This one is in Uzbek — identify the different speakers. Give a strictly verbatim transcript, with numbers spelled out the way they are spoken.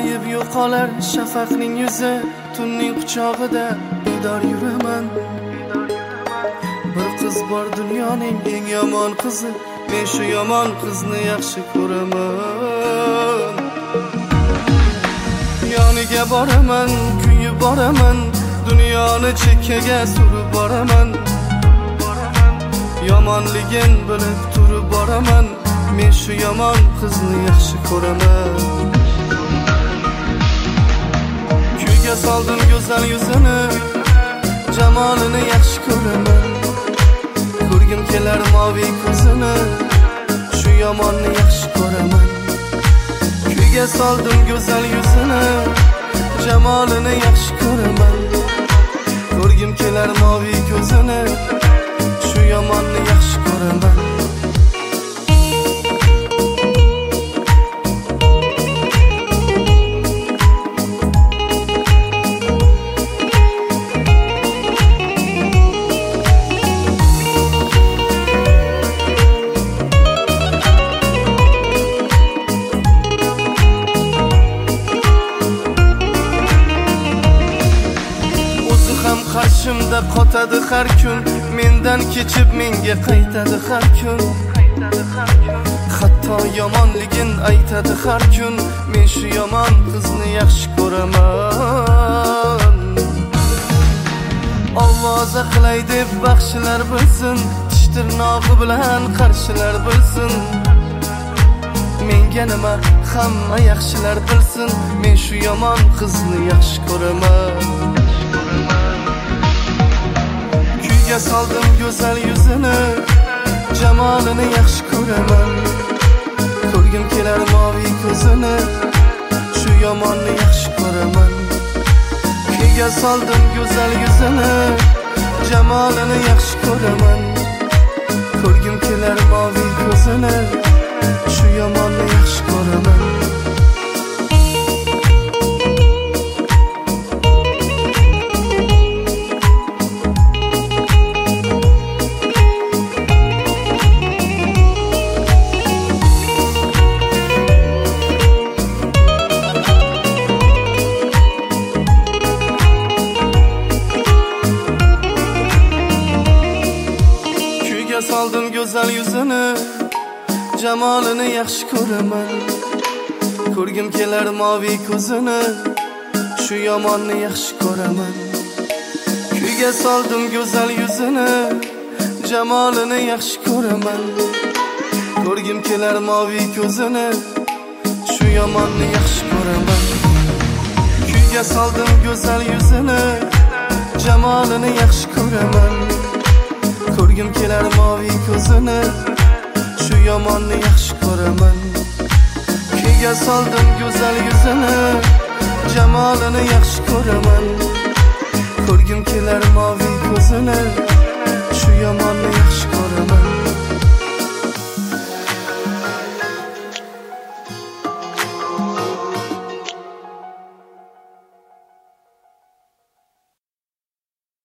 Speaker 1: qorayib yo'qolar shafaqning yuzi, tunning quchog'ida bedor yuraman. Bir qiz bor dunyoning eng yomon qizi, men shu yomon qizni yaxshi ko'raman. Yoniga boraman, kuyib boraman, dunyoni chekkaga surib boraman. Yomonligin bilib turib boraman, men shu yomon qizni yaxshi ko'raman. Kuyga soldim go'zal yuzini, jamolini yaxshi ko'raman. Ko'rgim kelar moviy ko'zini, shu yomonni yaxshi ko'raman. Kuyga soldim go'zal yuzini, jamolini yaxshi ko'raman. Ko'rgim kelar moviy ko'zini, shu yomonni yaxshi ko'raman. Qarshimda qotadi har kun, mendan kechib menga qaytadi har kun. Hatto yomonligin aytadi har kun, men shu yomon qizni yaxshi ko'raman. Ovoza qilay deb baxshilar bilsin, tish tirnog'i bilan qarshilar bilsin. Menga nima hamma yaxshilar bilsin, men shu yomon qizni yaxshi ko'raman. Kuyga soldim go'zal yuzini, jamolini yaxshi ko'raman. Ko'rgim kelar moviy ko'zini, shu yomonni yaxshi ko'raman. Kuyga soldim go'zal yuzini, jamolini yaxshi ko'raman. Ko'rgim kelar moviy ko'zini, shu yomonni yaxshi ko'raman. Soldim go'zal yuzini, jamolini yaxshi ko'raman. Ko'rgim kelar moviy ko'zini, shu yomonni yaxshi ko'raman. Kuyga soldim go'zal yuzini, jamolini yaxshi ko'raman. Ko'rgim kelar moviy ko'zini, shu yomonni yaxshi ko'raman. Kuyga soldim go'zal yuzini, jamolini yaxshi ko'raman. Ko'rgim kelar moviy ko'zini, shu yomonni yaxshi ko'raman. Kuyga soldim go'zal yuzini, jamolini yaxshi ko'raman. Ko'rgim kelar moviy ko'zini,